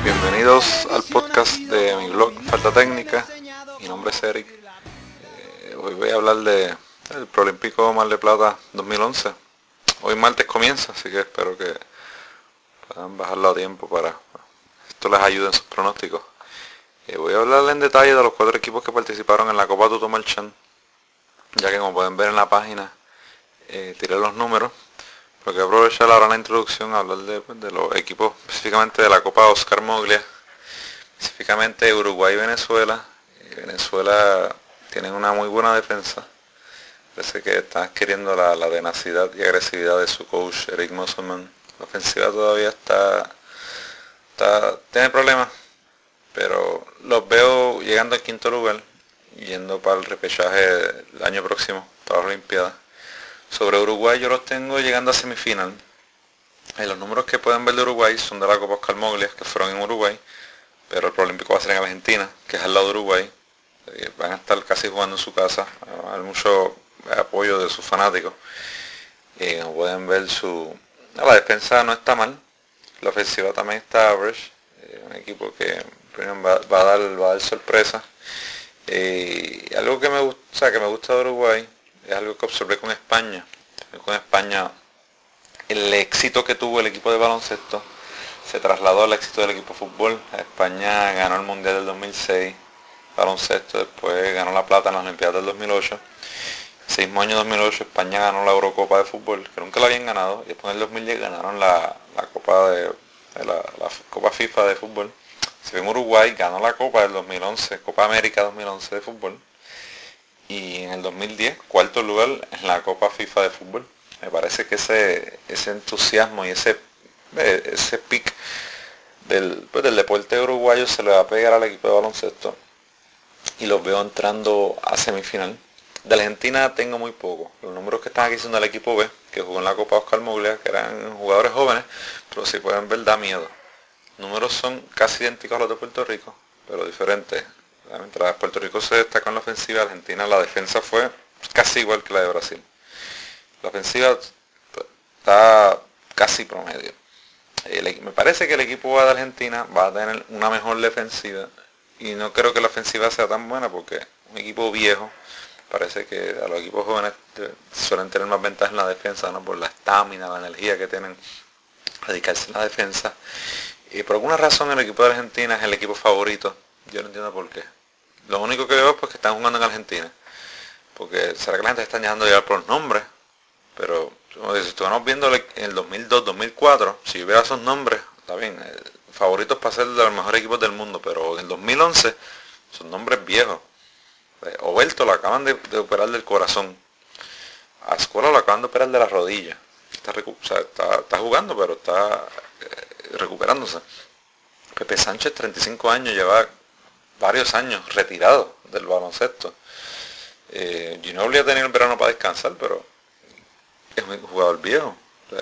Bienvenidos al podcast de mi blog Falta Técnica. Mi nombre es Eric. Hoy voy a hablar del Prolímpico Mar de Plata 2011. Hoy martes comienza, así que espero que puedan bajarlo a tiempo para esto les ayude en sus pronósticos. Voy a hablar en detalle de los 4 equipos que participaron en la Copa Tuto Marchand, ya que como pueden ver en la página tiré los números. Porque voy a aprovechar ahora la introducción a hablar de los equipos, específicamente de la Copa Oscar Moglia, específicamente Uruguay y Venezuela. Venezuela tienen una muy buena defensa. Parece que están adquiriendo la tenacidad y agresividad de su coach Eric Musselman. La ofensiva todavía tiene problemas, pero los veo llegando al quinto lugar, yendo para el repechaje el año próximo, para las Olimpiadas. Sobre Uruguay yo los tengo llegando a semifinal. Los números que pueden ver de Uruguay son de la Copa Oscar Moglia, que fueron en Uruguay, pero el Prolímpico va a ser en Argentina, que es al lado de Uruguay. Van a estar casi jugando en su casa. Hay mucho apoyo de sus fanáticos. Como pueden ver, la defensa no está mal. La ofensiva también está average. Un equipo que va a dar sorpresa. Algo que me gusta de Uruguay es algo que observé con España. Con España, el éxito que tuvo el equipo de baloncesto se trasladó al éxito del equipo de fútbol. España ganó el Mundial del 2006, baloncesto, después ganó la plata en las Olimpiadas del 2008. Ese mismo año 2008 España ganó la Eurocopa de fútbol, que nunca la habían ganado, y después en el 2010 ganaron la Copa la Copa FIFA de fútbol. Se en Uruguay ganó la Copa del 2011, Copa América 2011 de fútbol, y en el 2010 cuarto lugar en la Copa FIFA de fútbol. Me parece que ese entusiasmo y ese pic del deporte uruguayo se le va a pegar al equipo de baloncesto, y los veo entrando a semifinal. De Argentina tengo muy poco. Los números que están aquí son del equipo B, que jugó en la Copa Oscar Moglia, que eran jugadores jóvenes, pero si pueden ver da miedo. Los números son casi idénticos a los de Puerto Rico, pero diferentes. Mientras Puerto Rico se destacó en la ofensiva, Argentina la defensa fue casi igual que la de Brasil. La ofensiva está casi promedio. Me parece que el equipo de Argentina va a tener una mejor defensiva, y no creo que la ofensiva sea tan buena, porque un equipo viejo, parece que a los equipos jóvenes suelen tener más ventajas en la defensa, ¿no? Por la estamina, la energía que tienen a dedicarse en la defensa. Y por alguna razón el equipo de Argentina es el equipo favorito. Yo no entiendo por qué. Lo único que veo es que están jugando en Argentina. Porque será que la gente está dejando de llevar por los nombres. Pero como si estuviéramos viendo en el 2002, 2004, si hubiera esos nombres, está bien, favoritos para ser de los mejores equipos del mundo. Pero en el 2011 son nombres viejos. Oberto lo acaban de operar del corazón. A Escuela lo acaban de operar de la rodilla. Está jugando, pero está recuperándose. Pepe Sánchez, 35 años, lleva varios años retirado del baloncesto. Ginobili ha tenido el verano para descansar, pero es un jugador viejo.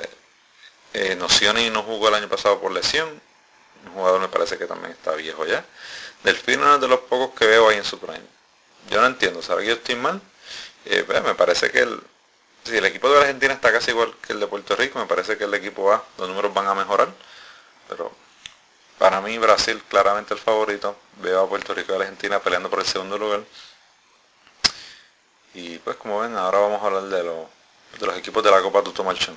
Nocioni no jugó el año pasado por lesión. Un jugador me parece que también está viejo ya. Delfino es de los pocos que veo ahí en su prime. Yo no entiendo, ¿sabes que yo estoy mal? Me parece que si el equipo de la Argentina está casi igual que el de Puerto Rico, me parece que el equipo A, los números van a mejorar. Pero para mí Brasil claramente el favorito. Veo a Puerto Rico y a la Argentina peleando por el segundo lugar. Y pues como ven, ahora vamos a hablar de los equipos de la Copa Tuto Marchand.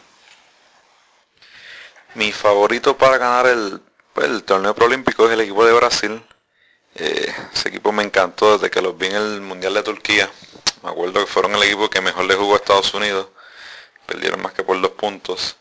Mi favorito para ganar el torneo preolímpico es el equipo de Brasil. Ese equipo me encantó desde que los vi en el Mundial de Turquía. Me acuerdo que fueron el equipo que mejor le jugó a Estados Unidos. Perdieron más que por 2 puntos.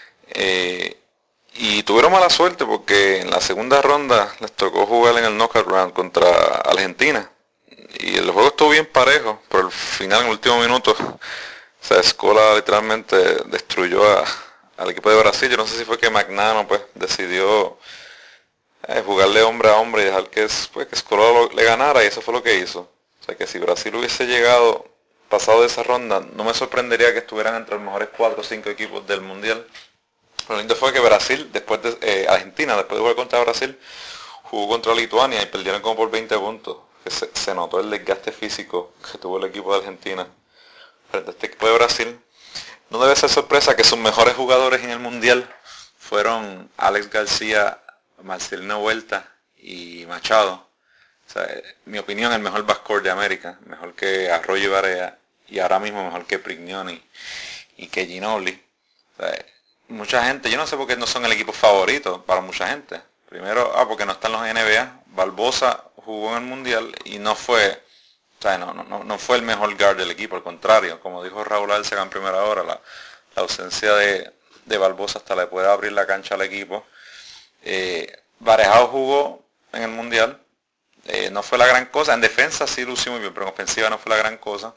Y tuvieron mala suerte porque en la segunda ronda les tocó jugar en el knockout round contra Argentina. Y el juego estuvo bien parejo, pero al final, en el último minuto, Escola literalmente destruyó al equipo de Brasil. Yo no sé si fue que Magnano pues decidió jugarle hombre a hombre y dejar que Escola le ganara, y eso fue lo que hizo. O sea que si Brasil hubiese pasado de esa ronda, no me sorprendería que estuvieran entre los mejores 4 o 5 equipos del mundial. Lo lindo fue que Brasil, Argentina, después de jugar contra Brasil, jugó contra Lituania y perdieron como por 20 puntos. Que se notó el desgaste físico que tuvo el equipo de Argentina frente a este equipo de Brasil. No debe ser sorpresa que sus mejores jugadores en el mundial fueron Alex García, Marcelino Huerta y Machado. O sea, en mi opinión, el mejor backcourt de América, mejor que Arroyo y Barea, y ahora mismo mejor que Prignoni y que Ginobili. O sea, mucha gente, yo no sé por qué no son el equipo favorito para mucha gente. Primero, porque no están los NBA. Barbosa jugó en el Mundial y no fue, o sea, no fue el mejor guard del equipo, al contrario, como dijo Raúl Alcega en primera hora, la ausencia de Barbosa hasta le puede abrir la cancha al equipo. Varejao jugó en el Mundial, no fue la gran cosa, en defensa sí lució muy bien, pero en ofensiva no fue la gran cosa.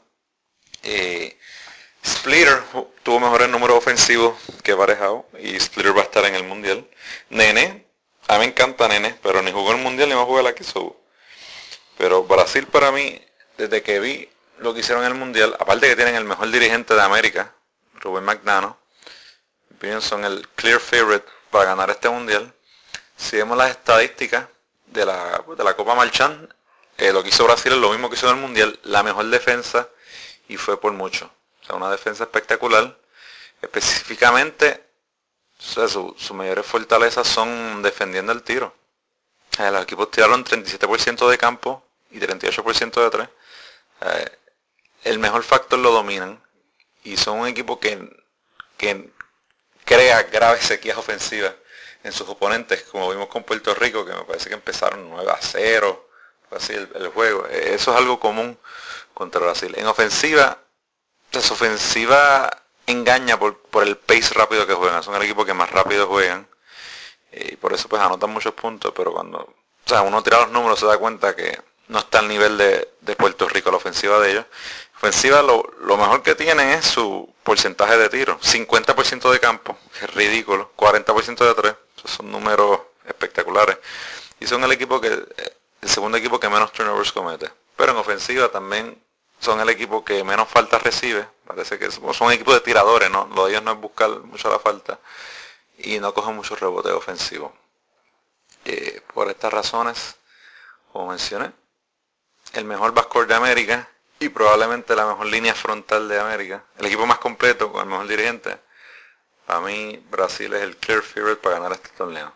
Splitter tuvo mejores números ofensivos que Varejao y Splitter va a estar en el Mundial. Nene, a mí me encanta Nene, pero ni jugó en el Mundial ni va a jugar aquí. Pero Brasil para mí, desde que vi lo que hicieron en el Mundial, aparte que tienen el mejor dirigente de América, Rubén Magnano, en mi opinión son el clear favorite para ganar este Mundial. Si vemos las estadísticas de la Copa Marchand, lo que hizo Brasil es lo mismo que hizo en el Mundial, la mejor defensa y fue por mucho. O sea, una defensa espectacular. Específicamente, o sea, sus mayores fortalezas son defendiendo el tiro. Los equipos tiraron 37% de campo y 38% de tres. El mejor factor lo dominan y son un equipo que crea graves sequías ofensivas en sus oponentes, como vimos con Puerto Rico, que me parece que empezaron 9-0, así el juego. Eso es algo común contra Brasil. En ofensiva, su ofensiva engaña por el pace rápido que juegan. Son el equipo que más rápido juegan. Y por eso pues anotan muchos puntos, pero cuando uno tira los números se da cuenta que no está al nivel de Puerto Rico la ofensiva de ellos. Ofensiva lo mejor que tienen es su porcentaje de tiro. 50% de campo, que es ridículo. 40% de tres. Esos son números espectaculares. Y son el segundo equipo que menos turnovers comete. Pero en ofensiva también son el equipo que menos faltas recibe. Parece que son un equipo de tiradores, ¿no? Lo de ellos no es buscar mucho la falta. Y no cogen muchos rebotes ofensivos. Por estas razones, como mencioné, el mejor backcourt de América y probablemente la mejor línea frontal de América, el equipo más completo con el mejor dirigente. Para mí Brasil es el clear favorite para ganar este torneo.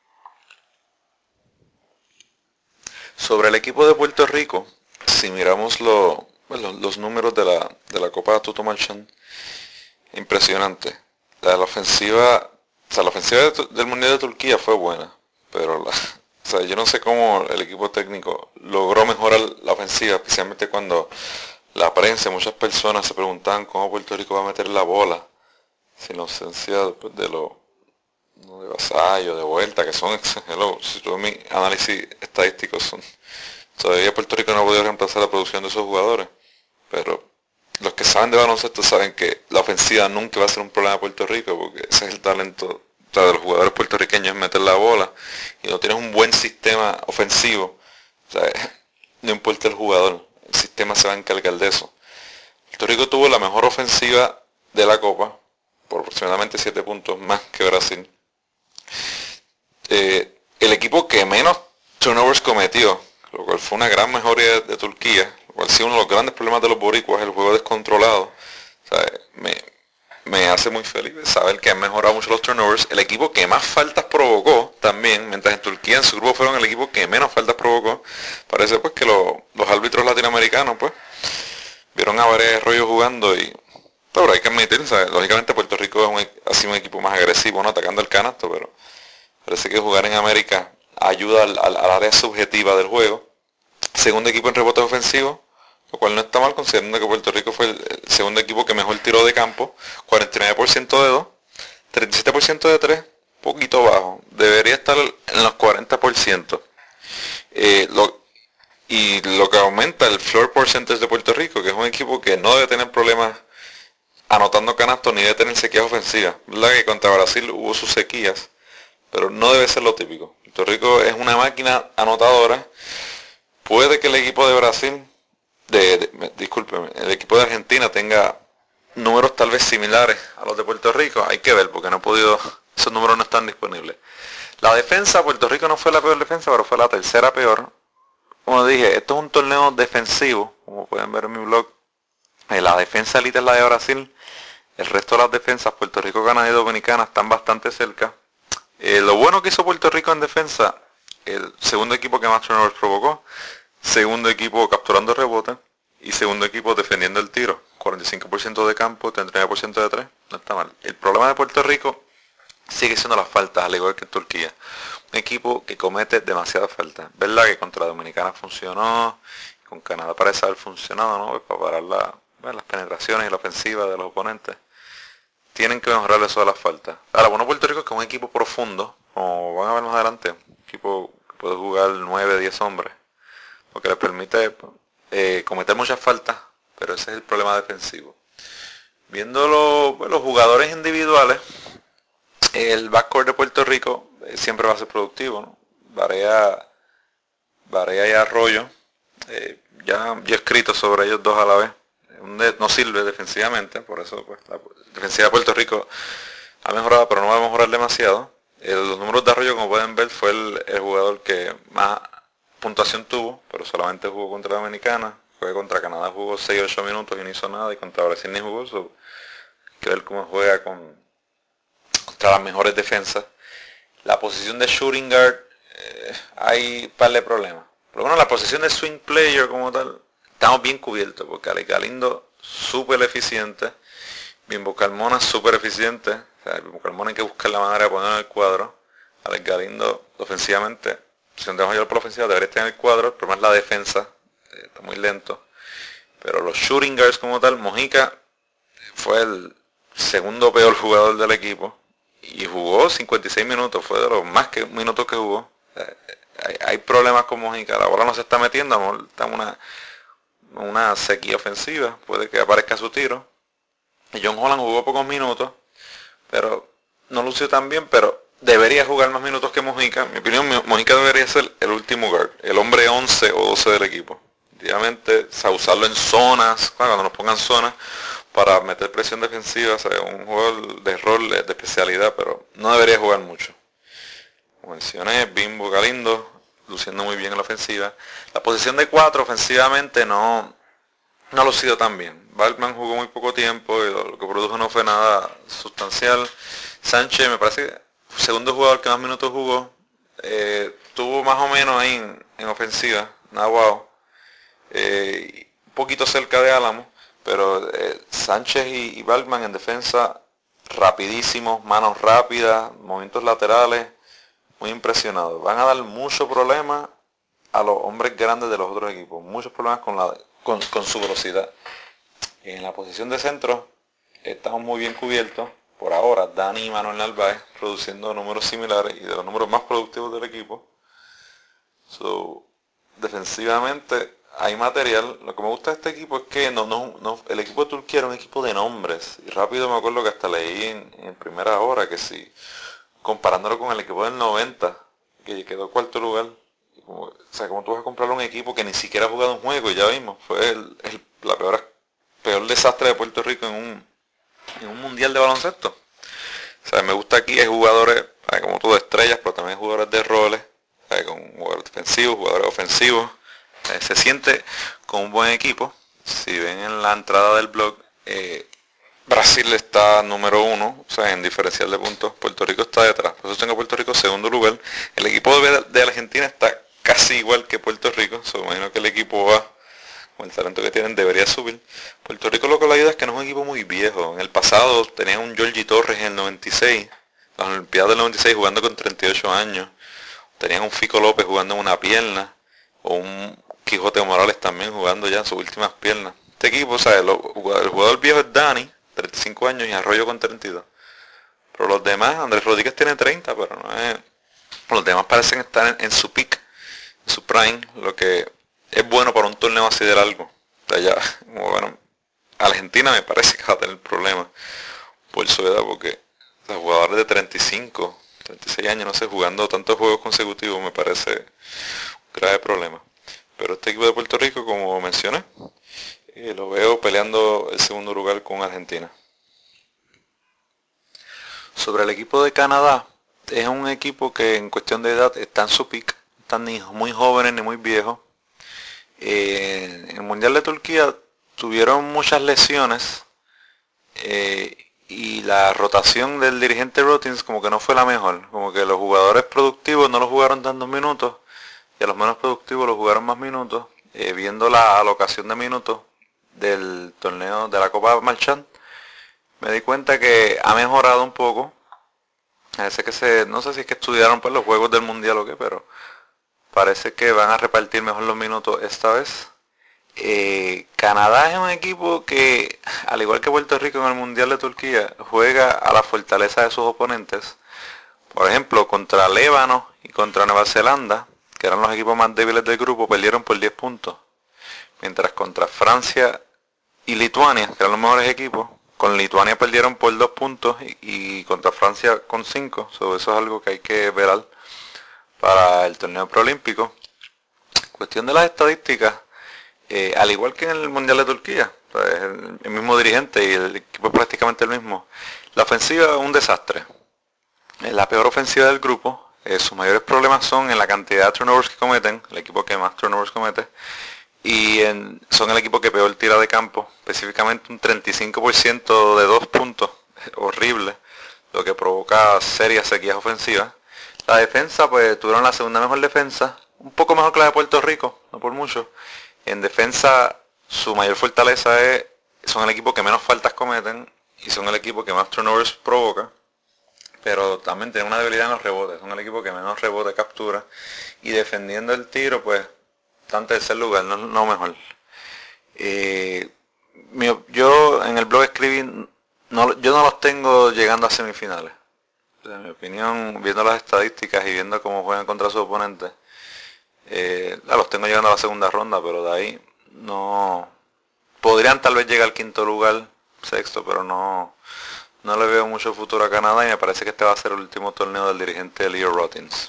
Sobre el equipo de Puerto Rico, si miramos los números de la Copa Tuto Marchand, impresionante. La ofensiva del Mundial de Turquía fue buena, pero yo no sé cómo el equipo técnico logró mejorar la ofensiva, especialmente cuando la prensa, muchas personas se preguntaban cómo Puerto Rico va a meter la bola sin ausencia de Vasallo, de Vuelta, que son, si todo mi análisis estadístico todavía Puerto Rico no ha podido reemplazar la producción de esos jugadores, pero los que saben de baloncesto saben que la ofensiva nunca va a ser un problema de Puerto Rico, porque ese es el talento de los jugadores puertorriqueños, es meter la bola, y no tienes un buen sistema ofensivo, no importa el jugador, el sistema se va a encargar de eso. Puerto Rico tuvo la mejor ofensiva de la Copa, por aproximadamente 7 puntos más que Brasil. El equipo que menos turnovers cometió, lo cual fue una gran mejoría de Turquía, lo cual sí uno de los grandes problemas de los boricuas, el juego descontrolado. Me hace muy feliz saber que han mejorado mucho los turnovers. El equipo que más faltas provocó también, mientras en Turquía en su grupo fueron el equipo que menos faltas provocó. Parece pues que los árbitros latinoamericanos pues vieron a varios rollos jugando pero hay que admitir, lógicamente Puerto Rico ha sido un equipo más agresivo, ¿no? Atacando el canasto, pero parece que jugar en América ayuda al área subjetiva del juego. Segundo equipo en rebotes ofensivos, lo cual no está mal considerando que Puerto Rico fue el segundo equipo que mejor tiró de campo, 49% de 2, 37% de 3, poquito bajo, debería estar en los 40%. Y lo que aumenta el floor percentage de Puerto Rico, que es un equipo que no debe tener problemas anotando canastos ni debe tener sequías ofensivas. ¿Verdad que contra Brasil hubo sus sequías? Pero no debe ser lo típico. Puerto Rico es una máquina anotadora. Puede que el equipo de Brasil, discúlpeme, el equipo de Argentina tenga números tal vez similares a los de Puerto Rico. Hay que ver porque esos números no están disponibles. La defensa, Puerto Rico no fue la peor defensa, pero fue la tercera peor. Como dije, esto es un torneo defensivo, como pueden ver en mi blog. La defensa elite es la de Brasil. El resto de las defensas, Puerto Rico, Canadá y Dominicana, están bastante cerca. Lo bueno que hizo Puerto Rico en defensa, el segundo equipo que más turnovers provocó, segundo equipo capturando rebotes y segundo equipo defendiendo el tiro. 45% de campo, 39% de 3, no está mal. El problema de Puerto Rico sigue siendo las faltas, al igual que en Turquía. Un equipo que comete demasiadas faltas. ¿Verdad que contra Dominicana funcionó? Con Canadá parece haber funcionado, ¿no? Pues para parar las penetraciones y la ofensiva de los oponentes. Tienen que mejorar eso de las faltas. Ahora, bueno, Puerto Rico es que es un equipo profundo, como van a ver más adelante, un equipo que puede jugar 9, 10 hombres, lo que les permite cometer muchas faltas, pero ese es el problema defensivo. Viendo los jugadores individuales, el backcourt de Puerto Rico siempre va a ser productivo, ¿no? Barea y Arroyo, ya he escrito sobre ellos dos a la vez. No sirve defensivamente, por eso pues, la defensiva de Puerto Rico ha mejorado, pero no va a mejorar demasiado. Los números de Arroyo, como pueden ver, fue el jugador que más puntuación tuvo, pero solamente jugó contra Dominicana. Fue contra Canadá, jugó 6-8 minutos y no hizo nada, y contra Brasil ni jugó. Hay que ver cómo juega contra las mejores defensas. La posición de shooting guard, hay un par de problemas. Pero bueno, la posición de swing player como tal, estamos bien cubiertos, porque Alex Galindo, súper eficiente, Bimbo Carmona, súper eficiente. O sea, Bimbo Carmona hay que buscar la manera de ponerlo en el cuadro. Alex Galindo, ofensivamente, si no tenemos por la ofensiva, debería estar en el cuadro. El problema es la defensa, está muy lento. Pero los shooting guards como tal, Mojica fue el segundo peor jugador del equipo y jugó 56 minutos, fue de los más minutos que jugó. Hay problemas con Mojica, la bola no se está metiendo, está en una sequía ofensiva, puede que aparezca su tiro. Y John Holland jugó pocos minutos, pero no lució tan bien, pero debería jugar más minutos que Mojica. En mi opinión, Mojica debería ser el último guard, el hombre 11 o 12 del equipo. Obviamente, usarlo en zonas, cuando nos pongan zonas, para meter presión defensiva, o sea, un jugador de rol de especialidad, pero no debería jugar mucho. Como mencioné, Bimbo Galindo, luciendo muy bien en la ofensiva. La posición de 4 ofensivamente no ha lucido tan bien. Balkman jugó muy poco tiempo y lo que produjo no fue nada sustancial. Sánchez me parece que el segundo jugador que más minutos jugó. Tuvo más o menos ahí en ofensiva, nada wow. Un poquito cerca de Álamo, pero Sánchez y Balkman en defensa rapidísimos, manos rápidas, movimientos laterales, muy impresionados. Van a dar mucho problema a los hombres grandes de los otros equipos, muchos problemas con su velocidad. En la posición de centro estamos muy bien cubiertos. Por ahora, Dani y Manuel Narváez produciendo números similares y de los números más productivos del equipo. Defensivamente hay material. Lo que me gusta de este equipo es que el equipo de Turquía era un equipo de nombres. Y rápido me acuerdo que hasta leí en primera hora que si comparándolo con el equipo del 90, que quedó cuarto lugar, o sea, como tú vas a comprar un equipo que ni siquiera ha jugado un juego, ya vimos, fue la peor desastre de Puerto Rico en un mundial de baloncesto. O sea, me gusta aquí hay jugadores, como todo estrellas, pero también jugadores de roles, con jugadores defensivos, jugadores ofensivos. Se siente con un buen equipo. Si ven en la entrada del blog, Brasil está número 1, o sea, en diferencial de puntos. Puerto Rico está detrás. Por eso tengo a Puerto Rico segundo lugar. El equipo de Argentina está casi igual que Puerto Rico. Me imagino que el equipo va, con el talento que tienen, debería subir. Puerto Rico lo que le ayuda es que no es un equipo muy viejo. En el pasado tenían un Georgie Torres en el 96, las Olimpiadas del 96 jugando con 38 años. Tenían un Fico López jugando en una pierna, o un Quijote Morales también jugando ya en sus últimas piernas. Este equipo, o sea, el jugador viejo es Dani, 35 años, y Arroyo con 32. Pero los demás, Andrés Rodríguez tiene 30, pero no es... Los demás parecen estar en su peak, en su prime, lo que es bueno para un torneo así de largo. O sea, ya, como bueno, Argentina me parece que va a tener problemas por su edad, porque los jugadores de 35, 36 años, no sé, jugando tantos juegos consecutivos me parece un grave problema. Pero este equipo de Puerto Rico, como mencioné, lo veo peleando el segundo lugar con Argentina. Sobre el equipo de Canadá, es un equipo que en cuestión de edad está en su pick, están ni muy jóvenes ni muy viejos. En el Mundial de Turquía tuvieron muchas lesiones y la rotación del dirigente Rotins como que no fue la mejor, como que los jugadores productivos no los jugaron tantos minutos y a los menos productivos los jugaron más minutos. Viendo la alocación de minutos del torneo de la Copa Marchand, me di cuenta que ha mejorado un poco. Parece que no sé si es que estudiaron pues los juegos del mundial o qué, pero parece que van a repartir mejor los minutos esta vez. Canadá es un equipo que, al igual que Puerto Rico en el Mundial de Turquía, juega a la fortaleza de sus oponentes. Por ejemplo, contra Líbano y contra Nueva Zelanda, que eran los equipos más débiles del grupo, perdieron por 10 puntos. Mientras contra Francia y Lituania, que eran los mejores equipos, con Lituania perdieron por 2 puntos y contra Francia con 5. Eso es algo que hay que ver para el torneo preolímpico. Cuestión de las estadísticas, al igual que en el Mundial de Turquía, pues el mismo dirigente y el equipo es prácticamente el mismo. La ofensiva es un desastre. Es la peor ofensiva del grupo. Sus mayores problemas son en la cantidad de turnovers que cometen, el equipo que más turnovers comete, y son el equipo que peor tira de campo, específicamente un 35% de 2 puntos, horrible, lo que provoca serias sequías ofensivas. La defensa, pues tuvieron la segunda mejor defensa, un poco mejor que la de Puerto Rico, no por mucho. En defensa, su mayor fortaleza son el equipo que menos faltas cometen y son el equipo que más turnovers provoca, pero también tienen una debilidad en los rebotes, son el equipo que menos rebote captura y defendiendo el tiro, pues está en tercer lugar, no mejor. Yo en el blog escribí, yo no los tengo llegando a semifinales. En mi opinión, viendo las estadísticas y viendo cómo juegan contra sus oponentes, los tengo llegando a la segunda ronda, pero de ahí no. Podrían tal vez llegar al quinto lugar, sexto, pero no le veo mucho futuro a Canadá y me parece que este va a ser el último torneo del dirigente Leo Rotins.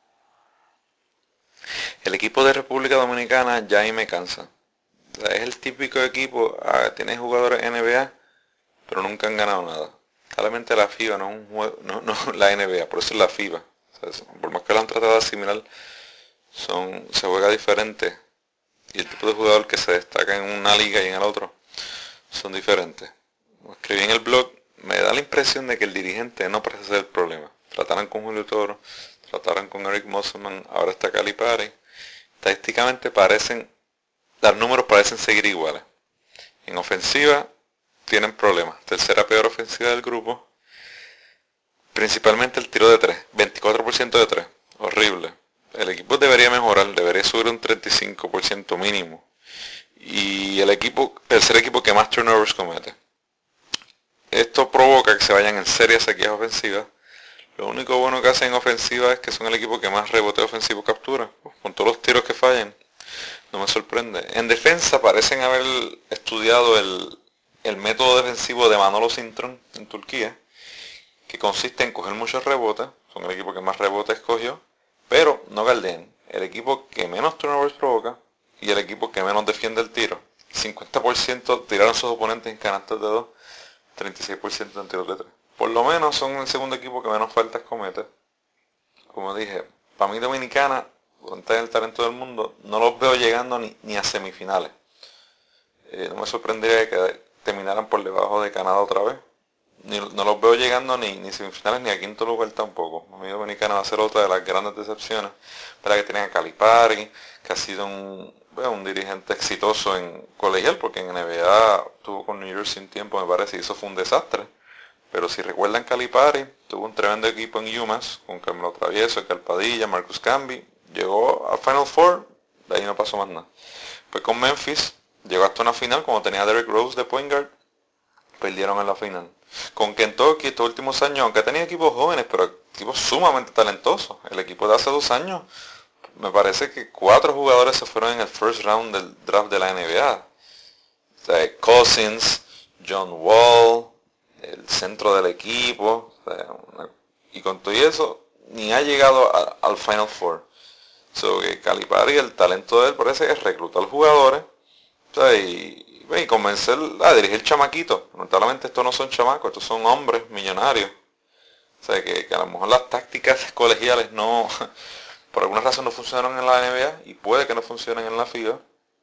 El equipo de República Dominicana ya ahí me cansa. O sea, es el típico equipo, tiene jugadores NBA, pero nunca han ganado nada. Claramente la FIBA no es un juego, no la NBA, por eso es la FIBA. O sea, por más que lo han tratado de asimilar, se juega diferente. Y el tipo de jugador que se destaca en una liga y en el otro son diferentes. Como escribí en el blog, me da la impresión de que el dirigente no parece ser el problema. Trataron con Julio Toro, trataron con Eric Musselman, ahora está Calipari. Estadísticamente los números parecen seguir iguales. En ofensiva tienen problemas. Tercera peor ofensiva del grupo. Principalmente el tiro de 3. 24% de 3. Horrible. El equipo debería mejorar. Debería subir un 35% mínimo. Y el tercer equipo que más turnovers comete. Esto provoca que se vayan en serias sequías ofensivas. Lo único bueno que hacen en ofensiva es que son el equipo que más rebote ofensivo captura. Con todos los tiros que fallan. No me sorprende. En defensa parecen haber estudiado el método defensivo de Manolo Sintron en Turquía, que consiste en coger muchos rebotes, son el equipo que más rebotes escogió, pero no guarden, el equipo que menos turnovers provoca y el equipo que menos defiende el tiro. 50% tiraron sus oponentes en canastas de 2, 36% en tiros de 3. Por lo menos son el segundo equipo que menos faltas comete. Como dije, para mí Dominicana, con todo el talento del mundo, no los veo llegando ni a semifinales. No me sorprendería que terminaran por debajo de Canadá otra vez. No los veo llegando ni semifinales ni a quinto lugar tampoco. A mí Dominicana va a ser otra de las grandes decepciones. Para que tienen a Calipari, que ha sido un dirigente exitoso en colegial, porque en NBA tuvo con New Jersey un tiempo, me parece, y eso fue un desastre. Pero si recuerdan, Calipari tuvo un tremendo equipo en UMass, con Carmelo Travieso, Calpadilla, Marcus Camby. Llegó al Final Four, de ahí no pasó más nada. Pues con Memphis, llegó hasta una final, como tenía a Derrick Rose de point guard, perdieron en la final. Con Kentucky estos últimos años, aunque ha tenido equipos jóvenes, pero equipos sumamente talentosos. El equipo de hace 2 años, me parece que 4 jugadores se fueron en el first round del draft de la NBA. O sea, Cousins, John Wall, el centro del equipo, o sea, y con todo eso, ni ha llegado al Final Four. So que Calipari, el talento de él parece que es reclutar jugadores, o sea, y convencer a dirigir chamaquitos. Lamentablemente estos no son chamacos, estos son hombres millonarios. O sea, que a lo mejor las tácticas colegiales no, por alguna razón no funcionaron en la NBA y puede que no funcionen en la FIBA.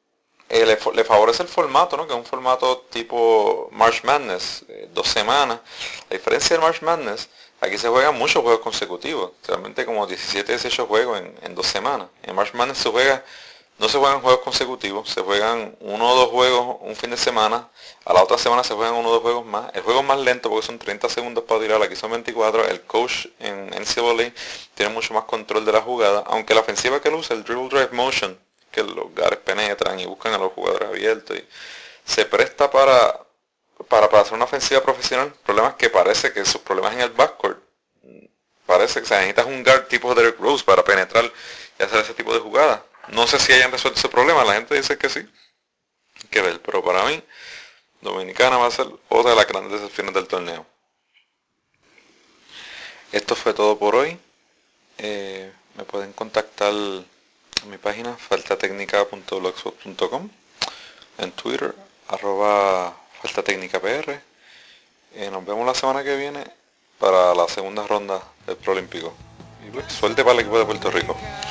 le favorece el formato, ¿no? Que es un formato tipo March Madness, 2 semanas. A diferencia del March Madness, aquí se juegan muchos juegos consecutivos, realmente como 17, 18 juegos en 2 semanas. En March Madness no se juegan juegos consecutivos, se juegan uno o dos juegos un fin de semana, a la otra semana se juegan uno o dos juegos más. El juego es más lento porque son 30 segundos para tirar, aquí son 24. El coach en NCAA tiene mucho más control de la jugada, aunque la ofensiva que él usa, el dribble drive motion, que los guards penetran y buscan a los jugadores abiertos, y se presta para hacer una ofensiva profesional. El problema es que parece que sus problemas en el backcourt, parece que se necesitas un guard tipo Derrick Rose para penetrar y hacer ese tipo de jugadas. No sé si hayan resuelto ese problema, la gente dice que sí, hay que ver, pero para mí Dominicana va a ser otra de las grandes decepciones del torneo. Esto fue todo por hoy. Me pueden contactar en mi página faltatecnica.blogspot.com, en Twitter @faltatecnicapr. Nos vemos la semana que viene para la segunda ronda del Prolímpico. Y pues, suerte para el equipo de Puerto Rico.